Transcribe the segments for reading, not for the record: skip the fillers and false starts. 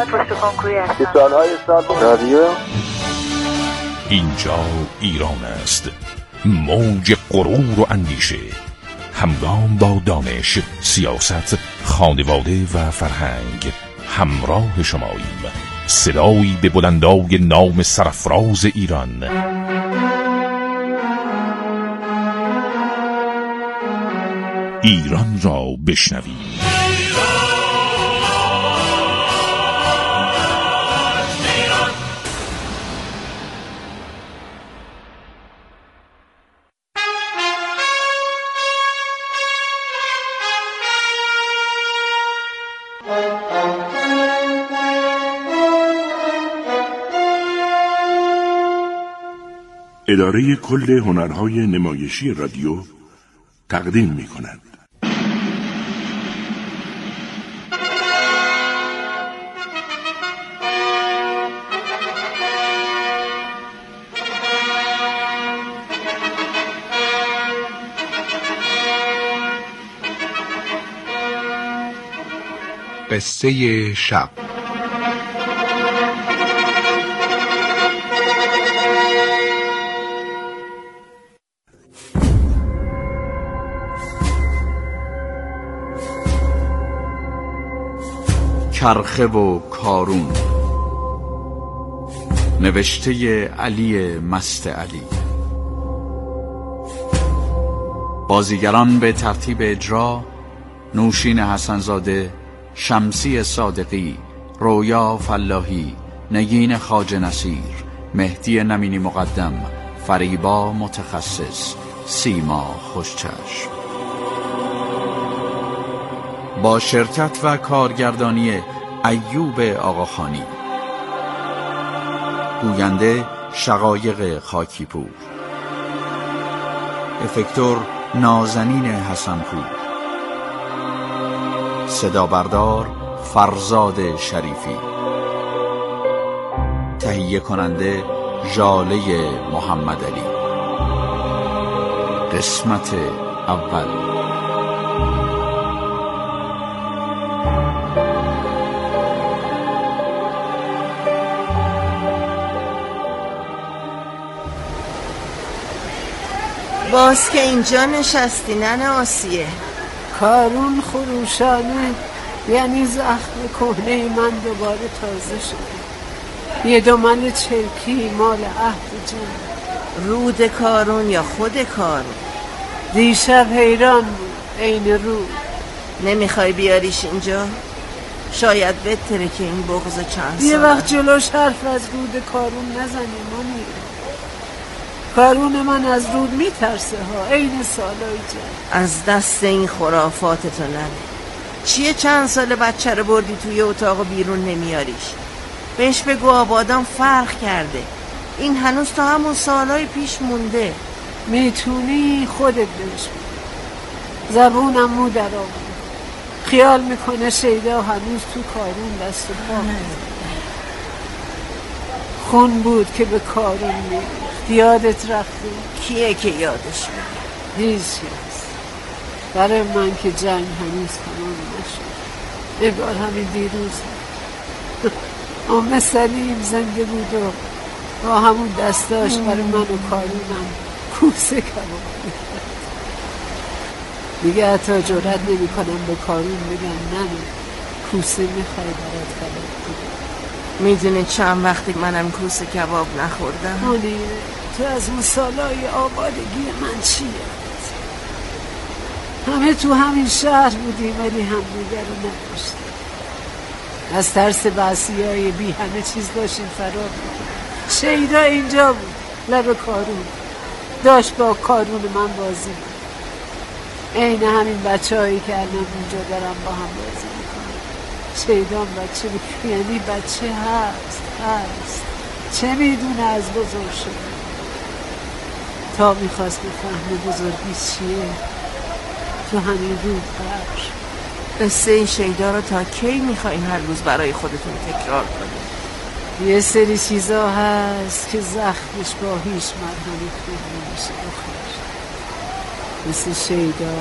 سال پشت کنکوری هستم. سالهای سال رادیو. اینجا ایران است، موج غرور و اندیشه، همگام با دانش، سیاست، خانواده و فرهنگ همراه شماییم. صدایی به بلندای نام سرفراز ایران. ایران را بشنویم. اداره کل هنرهای نمایشی رادیو تقدیم می کند. قصه شب. چرخه و کارون، نوشته علی مست علی. بازیگران به ترتیب اجرا: نوشین حسنزاده، شمسی صادقی، رویا فلاحی، نگین خواجه نصیر، مهدی نمینی مقدم، فریبا متخصص، سیما خوشچشم. با شرکت و کارگردانی ایوب آقاخانی. گوینده شقایق خاکیپور. افکتور نازنین حسنپور. صدا بردار فرزاد شریفی. تهیه کننده ژاله محمد علی. قسمت اول. باز که اینجا نشستی ننه آسیه. کارون خروشانه، یعنی زخم کهنه من دوباره تازه شده. یه دامن چرکی مال عهد جان. رود کارون یا خود کارون؟ دیشب حیران بود عین رود. نمیخوای بیاریش اینجا؟ شاید بهتره که این بغض چند سال یه وقت جلوش حرف از رود کارون نزنیم مامی. کارون من از رود میترسه ها، عین سالای جان. از دست این خرافاتتو ننه. چیه چند سال بچه رو بردی توی اتاق و بیرون نمیاریش؟ بهش بگو آبادان فرق کرده. این هنوز تا همون سالای پیش مونده. میتونی خودت بهش بگو. زبونم مو در آورد. خیال میکنه شیدا هنوز تو کارون دست و پا. خون بود که به کارون میریخت. یادت رفته؟ کیه که یادش میره؟ هیچ هست. برای من که جنگ هنوز تمام نشد. انگار همین دیروز ام سلیم زنده بود و با همون دستاش برای من و کارونم کوسه کباب می‌کرد. دیگه حتی جرئت نمی‌کنم به کارون بگم نه کوسه می‌خوای برات کباب کنم. میدونی چند وقتی منم کوسه کباب نخوردم؟ مونیره تو از اون سالای آبادگی من چیه؟ همه تو همین شهر بودیم ولی همدیگر رو نداشتیم. از ترس بحثیای بی همه چیز داشتیم فرار می‌کردیم. شیدا اینجا بود لب کارون، داشت با کارون من بازی بود. عین همین بچه‌هایی که الان اونجا دارن با هم بازی میکنن. شیدا بچه بود، یعنی بچه هست چه میدونه از بزرگ شده. تا میخواست بفهمه بزرگی چیه تو همین رود قبر. قصه این شیدا رو تا کی میخواین هر روز برای خودتون تکرار کنید؟ یه سری چیزا هست که زخمش با هیچ مرهمی خوب نمیشه بخورش. مثل شیدا،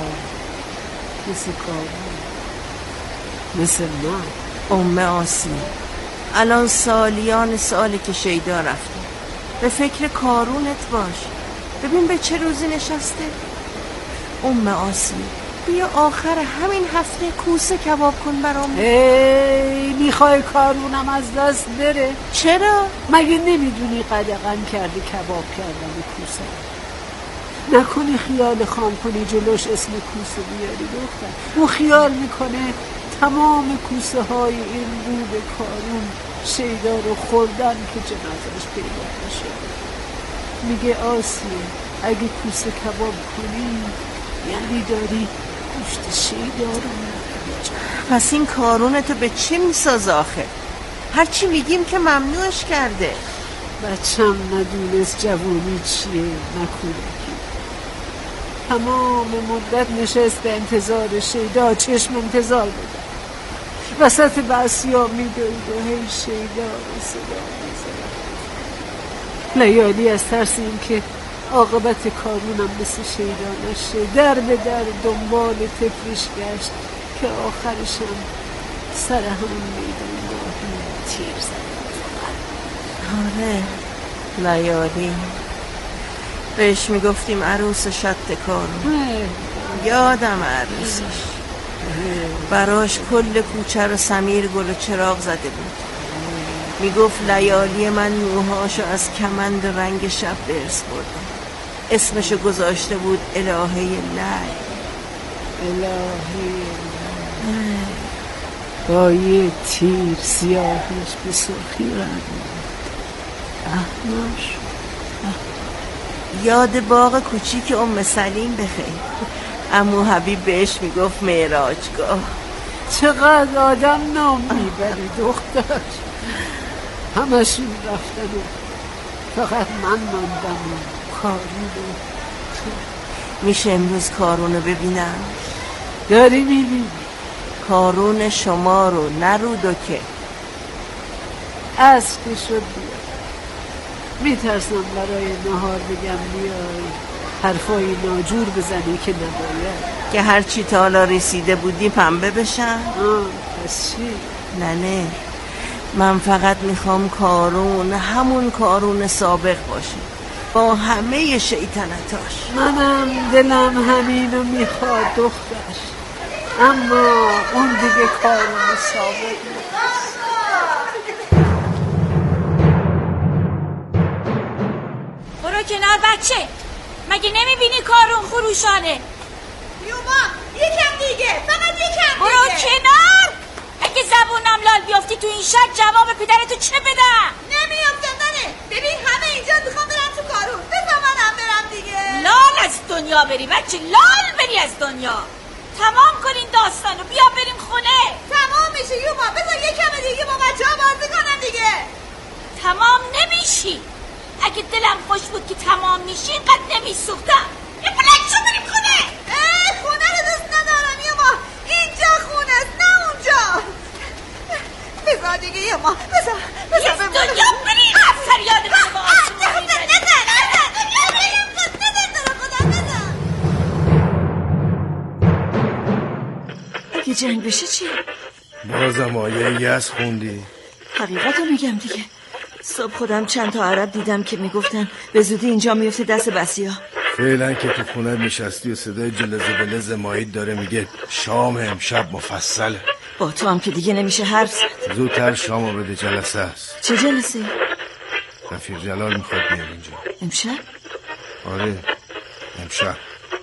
مثل کارون، مثل من. ام آسی الان سالیان سالی که شیدا رفته. به فکر کارونت باش. ببین به چه روزی نشسته. آسیه بیا آخر همین هفته کوسه کباب کن برام. میخوای کارونم از دست بره؟ چرا؟ مگه نمیدونی قدغن کرده کباب کردن کوسه؟ نکنی خیال خام کنی جلوش اسم کوسه بیاری دختر. او خیال میکنه تمام کوسه های این رو به کارون شیدا رو خوردن که جنازش پیدا نشده. میگه آسیه اگه کوسه کباب کنی یعنی داری گوشت شیدا رو می‌خوری. پس این کارونتو به چی میساز آخه؟ هرچی میگیم که ممنوعش کرده. بچم ندونست جوانی چیه نکودکی. تمام مدت نشست به انتظار شیدا، چشم انتظار بودن. وسط بسیا میدوید و هی شیدا رو صدا میزد. لیالی از ترس این که عاقبت کارونم مثل شیدا نشه در به در دنبال طفلش گشت که آخرشم سر همون میدان راهی تیر زد. آره لیالی بهش میگفتیم عروس شط کارون. یادم عروسش براش کل کوچه رو سمیر گل و چراغ زده بود. میگفت لیالی من موهاشو از کمند رنگ شب به ارث بردم. اسمشو گذاشته بود الهه لی. با یه تیر سیاهش به سرخی رنگ احماش. یاد باغ کوچیک ام سلیم بخیر. عمو حبیب بهش میگفت معراجگاه. چقدر آدم نام میبری دختر. همشون رفتن و فقط من ماندم و کارونو. میشه امروز کارونو ببینم؟ داری میبینی کارون شما رو نرودو که از که شد بیا. میترسم برای نهار بگم بیای حرفای ناجور بزنی که نباید. که هرچی تا حالا رسیده بودی پنبه بشن؟ پس چی؟ نه من فقط میخوام کارون همون کارون سابق باشه با همه شیطنتاش. منم دلم همینو میخواد دختر، اما اون دیگه کارون سابق نیست. برو کنار بچه، مگه نمیبینی کارون خروشانه؟ یوما یکم دیگه، فقط یکم دیگه. برو کنار. اگه زبونم لال بیافتی تو این شب جواب پدرتو چه بدم؟ نمیافتم ننه. ببین همه اینجا میخوام برم تو کارون. بذار منم برم دیگه. لال از دنیا بری بچه، لال بری از دنیا. تمام کنین داستانو، بیا بریم خونه. تمام میشه یوما، بذار یکم دیگه با بچه‌ها بازی کنم دیگه. تمام نمیشی. اگه دلم خوش بود که تمام میشی اینقدر نمیسوختم. یه بلکشو بریم خونه. خونه رو دوست ندارم یوما، اینجا خونه است نه اونجا. بذار دیگه یوما، بذار دنیا بریم. فریاد من با آسمون اگه جنگ بشه چی؟ بازم آیه یس خوندی؟ حقیقتو میگم دیگه. صبح خودم چند تا عرب دیدم که میگفتن به زودی اینجا میفته دست بسیا. فعلا که تو خونه نشستی و صدای جلزه بلز مایید داره میگه شام امشب مفصله. با تو هم که دیگه نمیشه حرف زد. زودتر شامو بده، جلسه است. چه جلسه؟ رفیق جلال میخواد بیاد اینجا. امشب؟ آره امشب.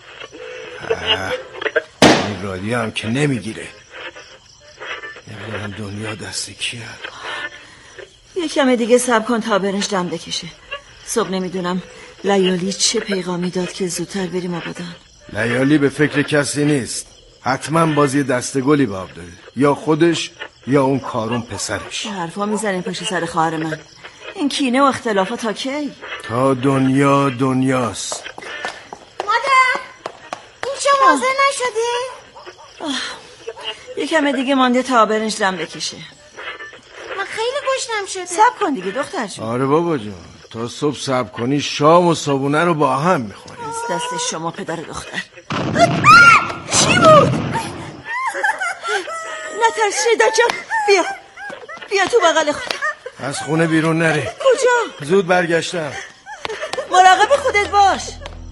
این رادیو هم که نمیگیره. نمیدونم دنیا دست کیه. یکم دیگه صبر کن تا برنج دم بکشه. صبح نمیدونم لیالی چه پیغامی داد که زودتر بریم آبادان. لیالی به فکر کسی نیست. حتما بازی دستگلی به آب داده، یا خودش یا اون کارون پسرش. حرفا میزنین پشت سر خواهر من. این کینه و اختلافات تا کی؟ تا دنیا دنیاست. مادر این چه حاضر نشدی؟ یکم دیگه مانده تا برنج دم بکشه. من خیلی گشنم شده. صبر کن دیگه دختر جون. آره بابا جون، تا صبح صبر کنی شام و صبونه رو با هم میخوری. از دست شما پدر دختر. چی بود؟ نترس شیدا جان، بیا تو بغل خودم. از خونه بیرون نری. کجا؟ زود برگشتم. مراقب خودت باش.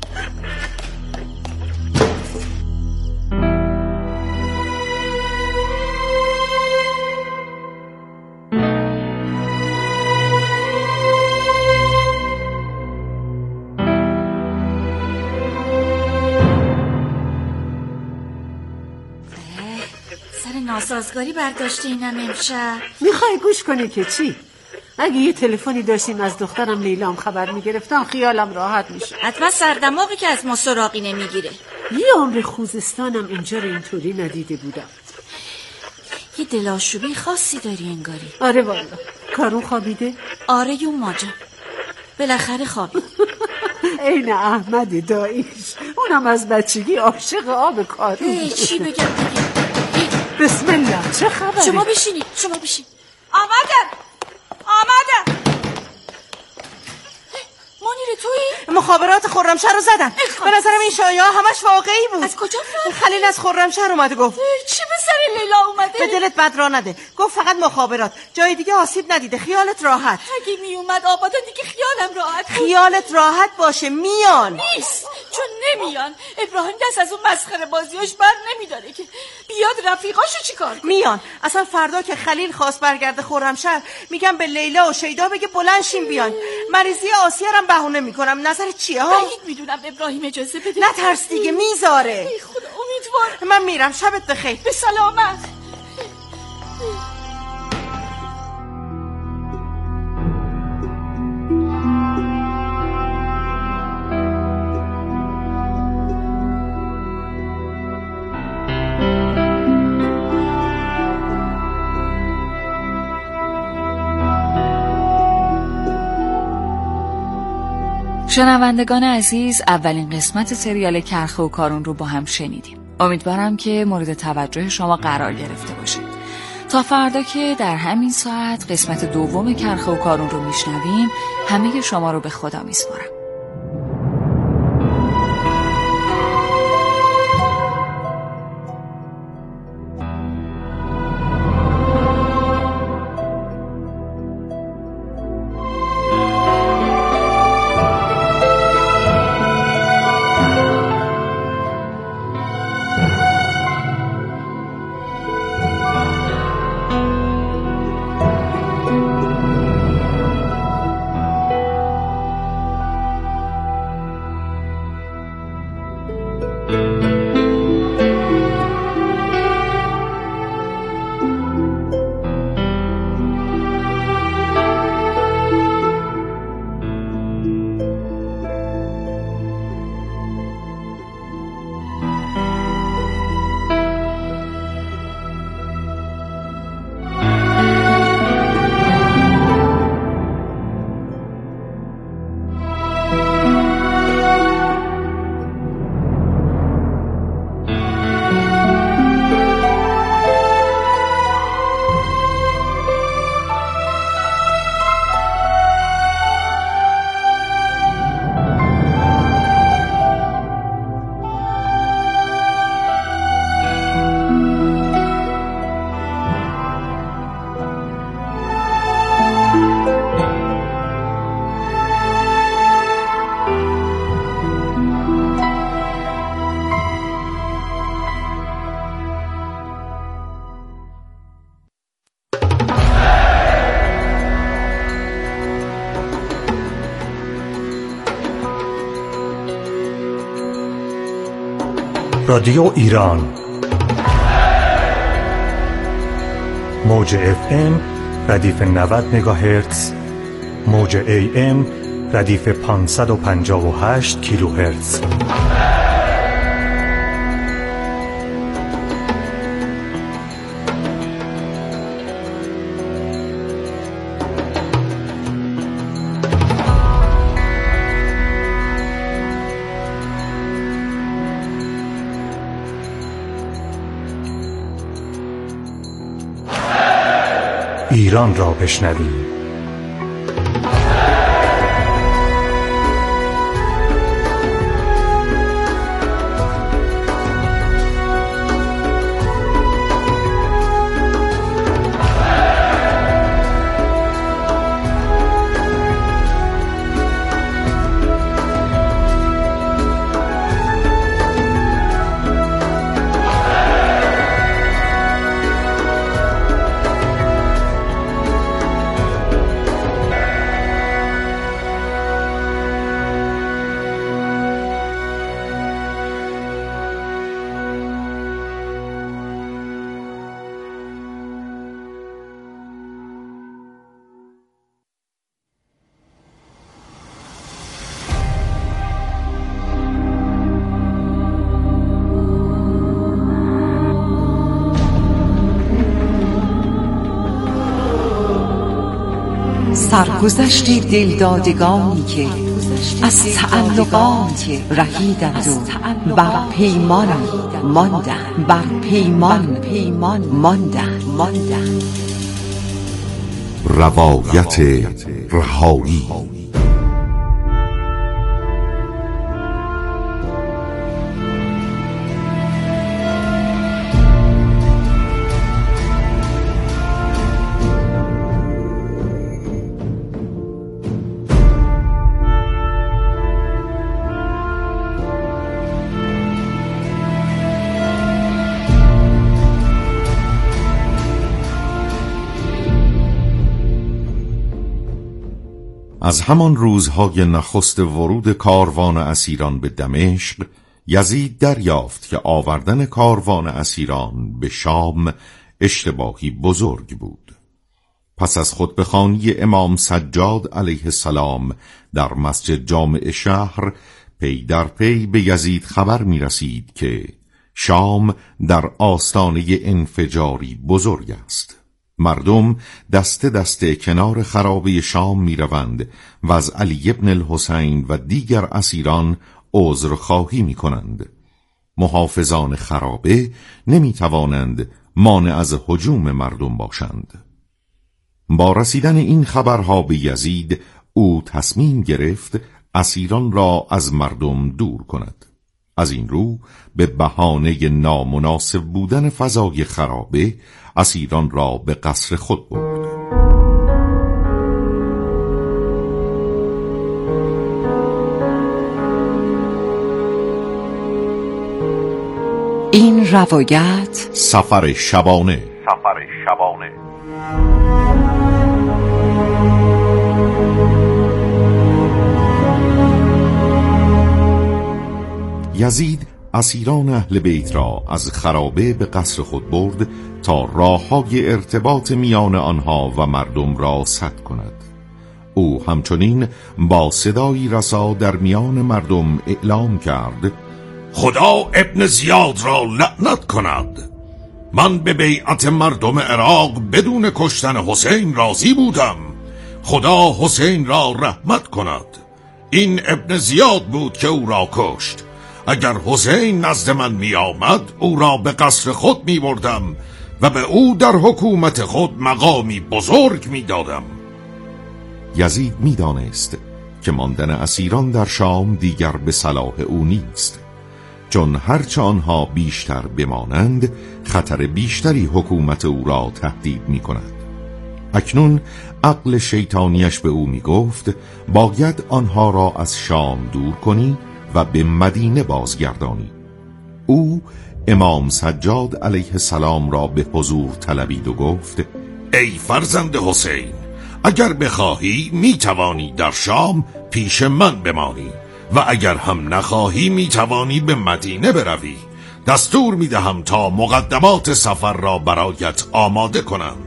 ناسازگاری برداشته اینم امشب. میخوای گوش کنی که چی؟ اگه یه تلفنی داشتیم از دخترم لیلام خبر میگرفتم خیالم راحت میشه. حتما سردماغی که از ما سراغی نمیگیره. یه عمر خوزستانم اینجا رو اینطوری ندیده بودم. یه دلاشوبی خاصی داری انگاری. آره والا. کارون خوابیده؟ آره یون ماجا بالاخره خوابید. این احمد داییش اونم از بچگی عاشق آب کارون. چی بگم دیگه؟ بسم الله. چه خبره؟ شما بشینید. آمدم. منیر تویی؟ مخابرات خرمشهر رو زدن. به نظرم این شایعه همش واقعی بود. از کجا فهمید؟ خلیل از خرمشهر اومده گفت. چی به سر لیلا اومده؟ به دلت بد را نده. گفت فقط مخابرات، جای دیگه آسیب ندیده، خیالت راحت. اگه می اومد آبادان دیگه خیالم راحت بود. خیالت راحت باشه، میان. نیست چون نمیان. ابراهیم دست از اون مسخره بازیاش بر نمیداره که بیاد رفیقاشو چیکار کنه. میان. اصلا فردا که خلیل خواست برگرده خرمشهر میگم به لیلا و شیدا بگه بلند شین بیان. مریضی آسیه هم بهونه میکنم. نظر چیه ها؟ بعید میدونم ابراهیم اجازه بده. نه ترس دیگه، میذاره. ای خدا امیدوارم. من میرم. شبت بخیر. به سلامت. شنوندگان عزیز، اولین قسمت سریال کرخه و کارون رو با هم شنیدیم. امیدوارم که مورد توجه شما قرار گرفته باشه. تا فردا که در همین ساعت قسمت دوم کرخه و کارون رو میشنویم، همه شما رو به خدا میسپارم. رادیو ایران موج FM ردیف 90 مگاهرتز، موج AM ردیف 558 کیلوهرتز. ایران را بشنویم. سرگذشت دلدادگانی که از تعلقات رهیدند و بر پیمان ماندند. روایت رهایی. از همان روزهای نخست ورود کاروان اسیران به دمشق، یزید دریافت که آوردن کاروان اسیران به شام اشتباهی بزرگ بود. پس از خطبه‌خوانی امام سجاد علیه السلام در مسجد جامع شهر، پی در پی به یزید خبر می رسید که شام در آستانه انفجاری بزرگ است. مردم دسته دسته کنار خرابه شام می روند و از علی ابن الحسین و دیگر اسیران عذرخواهی می کنند. محافظان خرابه نمی توانند مانع از هجوم مردم باشند. با رسیدن این خبرها به یزید، او تصمیم گرفت اسیران را از مردم دور کند. از این رو به بهانه نامناسب بودن فضای خرابه، اسیران را به قصر خود برد. این روایت سفر شبانه. یزید اسیران اهل بیت را از خرابه به قصر خود برد تا راه‌های ارتباط میان آنها و مردم را سد کند. او همچنین با صدایی رسا در میان مردم اعلام کرد: خدا ابن زیاد را لعنت کند. من به بیعت مردم عراق بدون کشتن حسین راضی بودم. خدا حسین را رحمت کند. این ابن زیاد بود که او را کشت. اگر حسین نزد من می آمد، او را به قصر خود می بردم و به او در حکومت خود مقامی بزرگ می دادم. یزید می دانست که ماندن اسیران در شام دیگر به صلاح او نیست، چون هرچه آنها بیشتر بمانند خطر بیشتری حکومت او را تهدید می کند. اکنون عقل شیطانیش به او می گفت باید آنها را از شام دور کنی و به مدینه بازگردانی. او امام سجاد علیه السلام را به حضور طلبید و گفت: ای فرزند حسین، اگر بخواهی می توانی در شام پیش من بمانی و اگر هم نخواهی می توانی به مدینه بروی. دستور می دهم تا مقدمات سفر را برایت آماده کنند.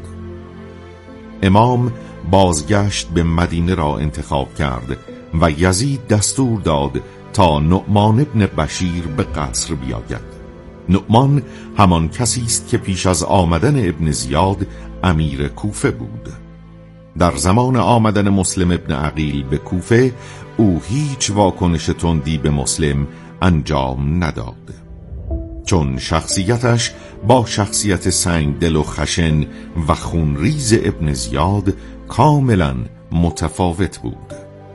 امام بازگشت به مدینه را انتخاب کرد و یزید دستور داد تا نعمان ابن بشیر به قصر بیاید. نعمان همان کسی است که پیش از آمدن ابن زیاد امیر کوفه بود. در زمان آمدن مسلم ابن عقیل به کوفه، او هیچ واکنش تندی به مسلم انجام نداد، چون شخصیتش با شخصیت سنگدل و خشن و خونریز ابن زیاد کاملا متفاوت بود.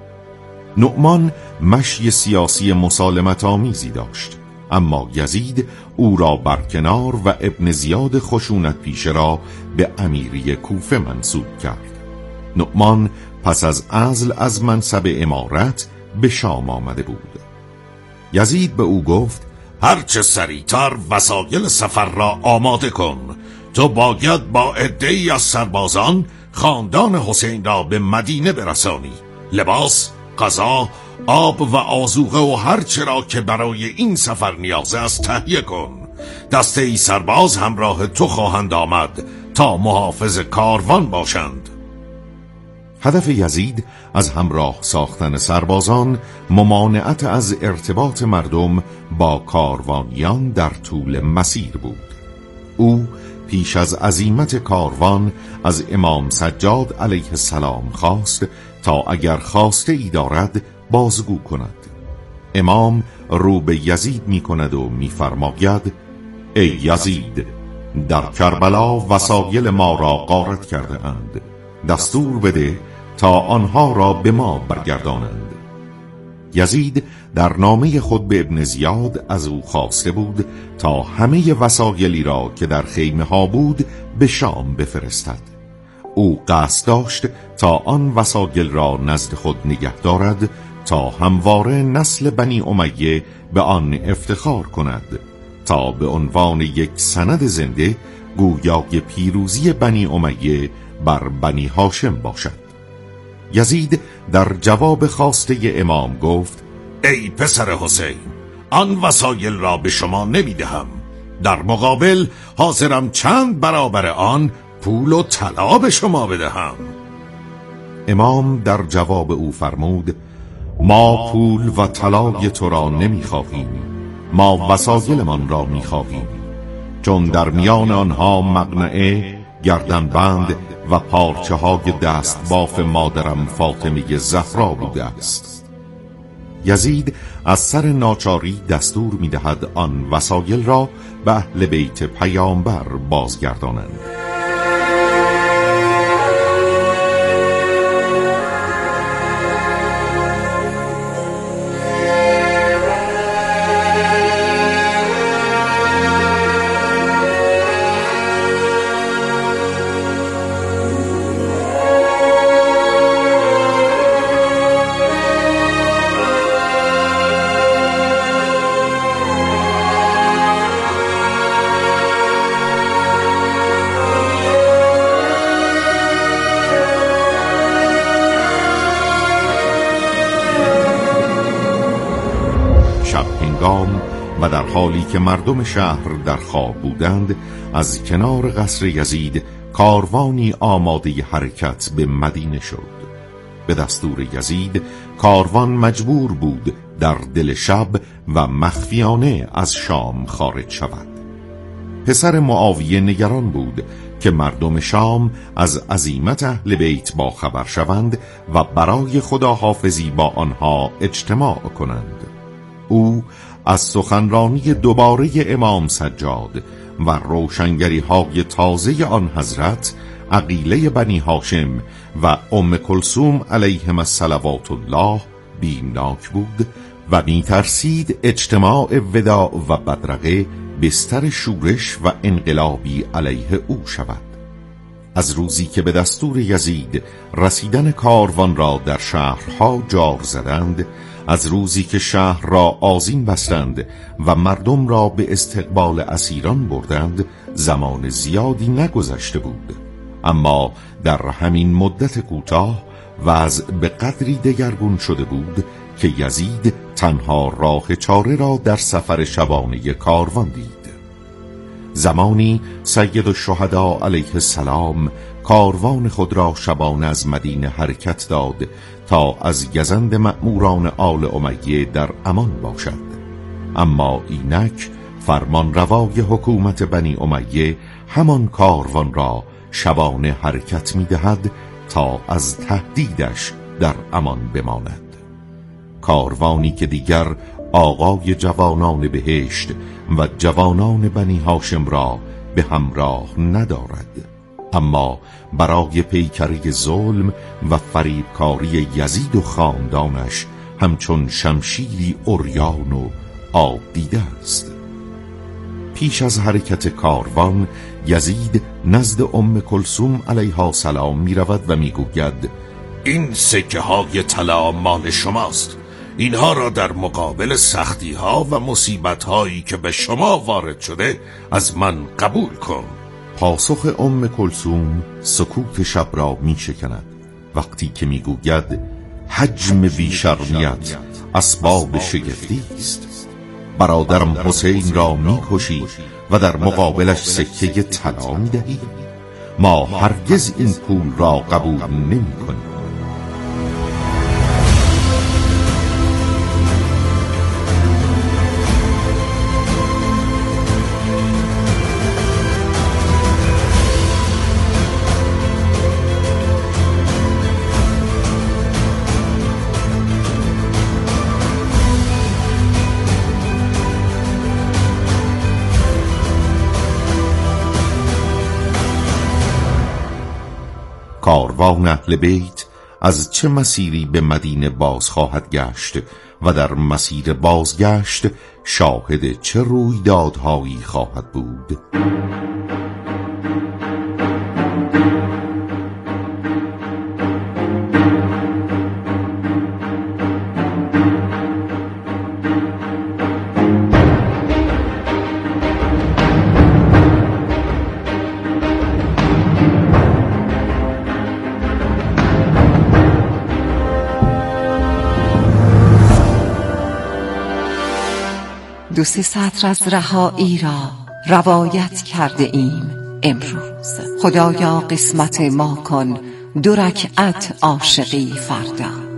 نعمان مشی سیاسی مسالمت آمیزی داشت، اما یزید او را برکنار و ابن زیاد خشونت پیشه را به امیری کوفه منصوب کرد. نعمان پس از عزل از منصب امارت به شام آمده بود. یزید به او گفت: هرچه سریعتر وسایل سفر را آماده کن. تو باید با عده‌ای از سربازان خاندان حسین را به مدینه برسانی. لباس، غذا، آب و آذوقه و هر چرا که برای این سفر نیاز است تهیه کن. دسته ای سرباز همراه تو خواهند آمد تا محافظ کاروان باشند. هدف یزید از همراه ساختن سربازان ممانعت از ارتباط مردم با کاروانیان در طول مسیر بود. او پیش از عزیمت کاروان از امام سجاد علیه السلام خواست تا اگر خواسته ای دارد بازگو کند. امام رو به یزید می کند و می فرماید: ای یزید، در کربلا وسایل ما را غارت کرده اند، دستور بده تا آنها را به ما برگردانند. یزید در نامه خود به ابن زیاد از او خواسته بود تا همه وسایلی را که در خیمه ها بود به شام بفرستد. او قصد داشت تا آن وسایل را نزد خود نگه دارد تا همواره نسل بنی امیه به آن افتخار کند، تا به عنوان یک سند زنده گویای پیروزی بنی امیه بر بنی هاشم باشد. یزید در جواب خواسته امام گفت: ای پسر حسین، آن وسایل را به شما نمیدهم، در مقابل حاضرم چند برابر آن پول و طلا به شما بدهم. امام در جواب او فرمود: ما پول و طلای تو را نمیخواهیم، ما وسایلمان را میخواهیم، چون در میان آنها مقنعه، گردنبند و پارچه های دست باف مادرم فاطمه زهرا بوده است. یزید از سر ناچاری دستور میدهد آن وسایل را به اهل بیت پیامبر بازگردانند. و در حالی که مردم شهر در خواب بودند، از کنار قصر یزید کاروانی آماده حرکت به مدینه شد. به دستور یزید کاروان مجبور بود در دل شب و مخفیانه از شام خارج شود. پسر معاویه نگران بود که مردم شام از عزیمت اهل بیت با خبر شوند و برای خداحافظی با آنها اجتماع کنند. او از سخنرانی دوباره امام سجاد و روشنگری های تازه آن حضرت، عقیله بنی هاشم و ام کلثوم علیهم الصلوات الله بیمناک بود و می‌ترسید اجتماع وداع و بدرقه بستر شورش و انقلابی علیه او شود. از روزی که به دستور یزید رسیدن کاروان را در شهرها جار زدند، از روزی که شهر را آذین بستند و مردم را به استقبال اسیران بردند، زمان زیادی نگذشته بود. اما در همین مدت کوتاه وضع به قدری دگرگون شده بود که یزید تنها راه چاره را در سفر شبانه کاروان دید. زمانی سید الشهدا علیه السلام کاروان خود را شبانه از مدینه حرکت داد تا از گزند مأموران آل امیه در امان باشد. اما اینک فرمان روای حکومت بنی امیه همان کاروان را شبانه حرکت می دهد تا از تهدیدش در امان بماند. کاروانی که دیگر آقای جوانان بهشت و جوانان بنی هاشم را به همراه ندارد، اما برای پیکری ظلم و فریبکاری یزید و خاندانش همچون شمشیری عریان و آب دیده است. پیش از حرکت کاروان یزید نزد ام کلثوم علیها السلام می رود و می گوید: این سکه های طلا مال شماست، اینها را در مقابل سختی ها و مصیبت هایی که به شما وارد شده از من قبول کن. پاسخ ام کلثوم سکوت شب را می شکند وقتی که می گوید: حجم بیشرمیت اسباب شگفتی است. برادرم حسین را می کشی و در مقابلش سکه طلا می دهی. ما هرگز این پول را قبول نمی کنیم. کاروان اهل بیت از چه مسیری به مدینه باز خواهد گشت و در مسیر بازگشت شاهد چه رویدادهایی خواهد بود. دو سه سطر از رهایی را روایت کرده ایم امروز. خدایا قسمت ما کن 2 رکعت عاشقی فردا.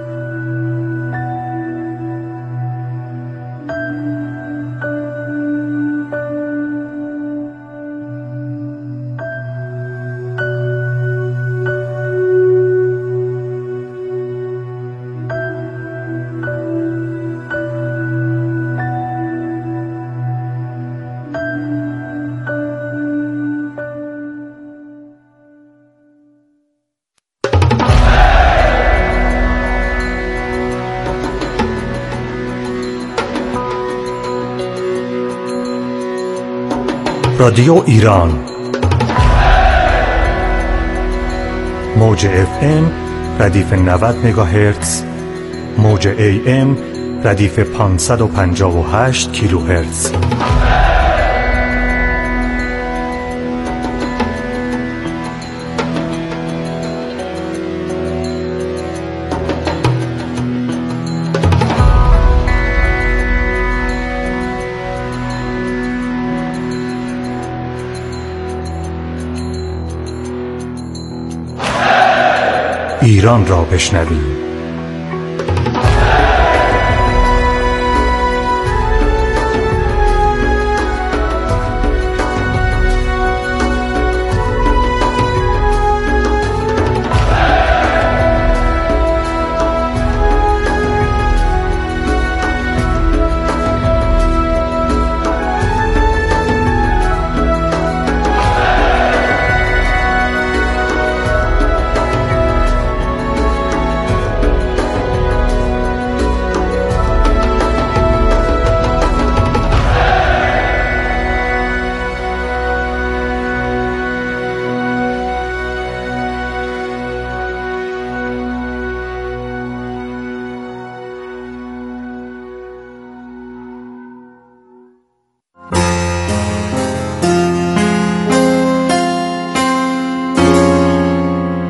رادیو ایران موج FM ردیف 90 مگاهرتز، موج AM ردیف 558 کیلوهرتز. ایران را بشنویم.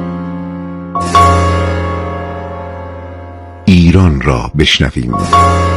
ایران را بشنویم.